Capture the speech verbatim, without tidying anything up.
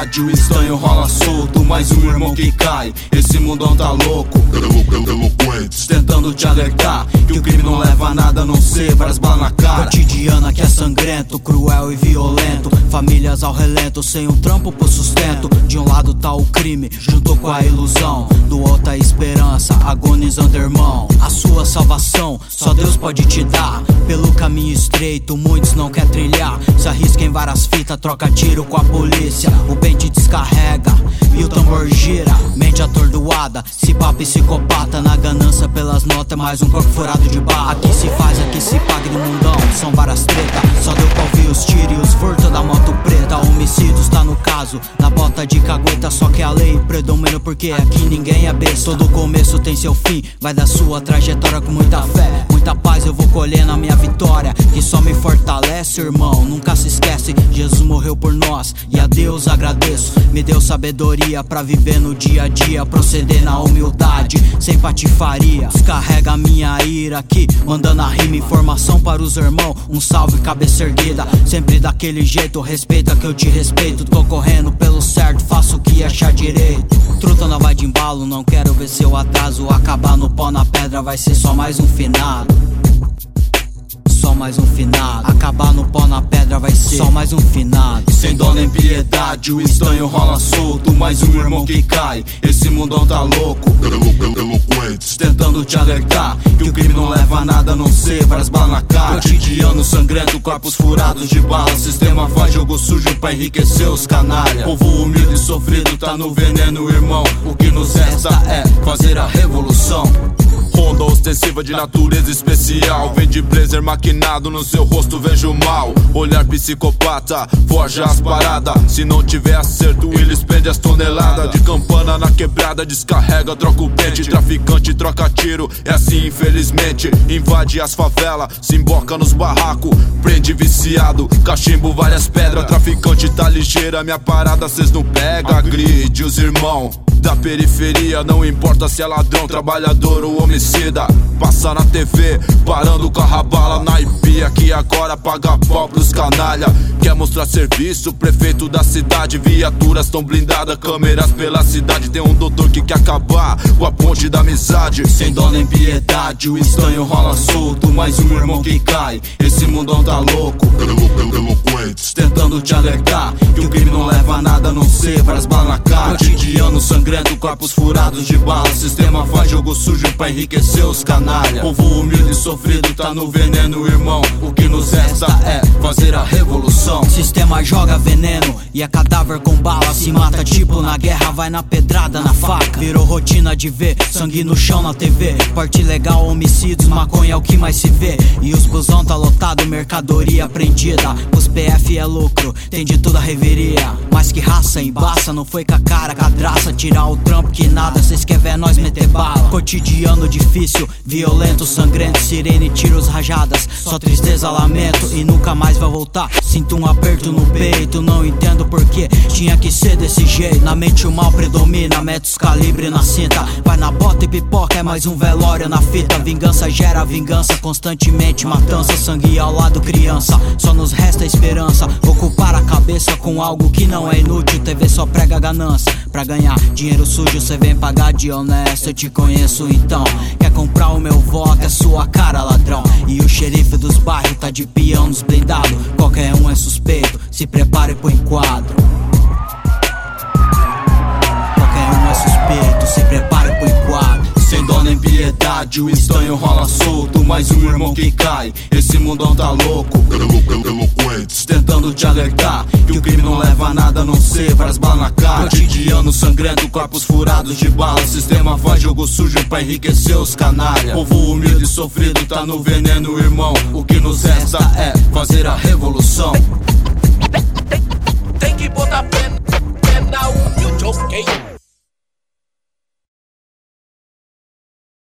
piedade, o estranho rola solto. Mais um irmão que cai, esse mundão tá louco. Eloquentes tentando te alertar que o crime não leva a nada a não ser várias balas na cara. Cotidiana que é sangrento, cruel e violento. Famílias ao relento, sem um trampo pro sustento. De um lado tá o crime, junto com a ilusão. Do outro a esperança, agonizando irmão. A sua salvação, só Deus pode te dar. Pelo caminho estreito, muitos não quer trilhar. Se arrisca em várias fitas, troca tiro com a polícia. O bem te descarrega e o tambor gira. Mente atordoada, se pá psicopata. Na ganância pelas notas, mais um corpo furado de barra. Aqui se faz, aqui se paga no mundão. São várias tretas, só deu pra ouvir os tiros e os furtos da moto preta. Homicídios tá no caso, na bota de cagueta. Só que a lei predomina porque aqui ninguém é besta. Todo começo tem seu fim, vai da sua trajetória com muita fé. Muita paz eu vou colher na minha vitória, que só me fortalece, irmão. Nunca se esquece, Jesus morreu por nós e a Deus agradeço. Me deu sabedoria pra viver no dia a dia, proceder na humildade, sem patifaria. Descarrega a minha ira aqui, mandando a rima, informação para os irmãos. Um salve, cabeça erguida, sempre daquele jeito. Respeita que eu te respeito, tô correndo pelo certo, faço o que achar direito. Truta não vai de embalo, não quero ver seu atraso. Acabar no pó na pedra vai ser só mais um finado. Só mais um finado. Acabar no pó na pedra vai ser só mais um finado. Sem dó nem piedade, o estranho rola solto. Mais um irmão que cai, esse mundão tá louco. Eloquentes tentando te alertar que o crime não leva a nada a não ser várias balas na cara. Cotidiano sangrento, corpos furados de bala. Sistema faz jogo sujo pra enriquecer os canalha. Povo humilde e sofrido tá no veneno, irmão. O que nos resta é fazer a revolução. Honda ostensiva de natureza especial. Vem de blazer maquinado, no seu rosto vejo mal. Olhar psicopata, forja as paradas. Se não tiver acerto, eles prende as toneladas. De campana na quebrada, descarrega, troca o pente. Traficante troca tiro, é assim infelizmente. Invade as favelas, se emboca nos barracos. Prende viciado, cachimbo várias pedras. Traficante tá ligeira, minha parada cês não pega. Agride os irmão da periferia, não importa se é ladrão, trabalhador ou homicida. Passa na T V, parando com a rabala na Ipia, que agora paga pau pros canalha. Quer mostrar serviço, prefeito da cidade. Viaturas tão blindadas, câmeras pela cidade. Tem um doutor que quer acabar com a ponte da amizade. Sem dó nem piedade, o estranho rola solto. Mais um irmão que cai, esse mundão tá louco. Eloquentes tentando te alertar que o crime não leva a nada a não ser várias balas na cara. Cotidiano sangrento, corpos furados de bala. Sistema faz jogo sujo pra enriquecer os canalha. Povo humilde e sofrido tá no veneno, irmão. O que nos resta é fazer a revolução. Sistema joga veneno e é cadáver com bala. Se mata tipo na guerra, vai na pedrada, na faca. Virou rotina de ver sangue no chão na T V. Parte legal, homicídios, maconha é o que mais se vê. E os busão tá lotado, mercadoria prendida. Os P F é lucro, tem de tudo a reveria. Mas que raça embaça, não foi com a cara, cadraça. Tirar o trampo que nada, cês quer ver nós meter bala. Cotidiano difícil, violento, sangrento. Sirene, tiros, rajadas, só tristeza, lamento. E nunca mais vai voltar, sinto um aperto no peito. Não entendo porquê, tinha que ser desse jeito. Na mente o mal predomina, mete os calibre na cinta. Vai na bota e pipoca, é mais um velório na fita. Vingança gera vingança, constantemente matança. Sangue ao lado criança, só nos resta esperança. Ocupar a cabeça com algo que não é inútil. T V só prega ganância, pra ganhar dinheiro sujo cê vem pagar de honesto. Eu te conheço então, quer comprar o meu voto, é sua cara ladrão. E o xerife dos bairros tá de peão nos blindados. Qualquer um é suspeito, se prepare pro enquadro. Qualquer um é suspeito, se prepare pro enquadro. Sem dó nem piedade, o estranho rola solto. Mais um irmão que cai, esse mundão tá louco. Eloquentes tentando te alertar que o crime não leva a nada a não ser várias balas na cara. Cotidiano sangrento, corpos furados de bala. Sistema faz jogo sujo pra enriquecer os canalha. Povo humilde e sofrido tá no veneno, irmão. O que nos resta é fazer a revolução. Tem que botar pé, pé na humilde, ok?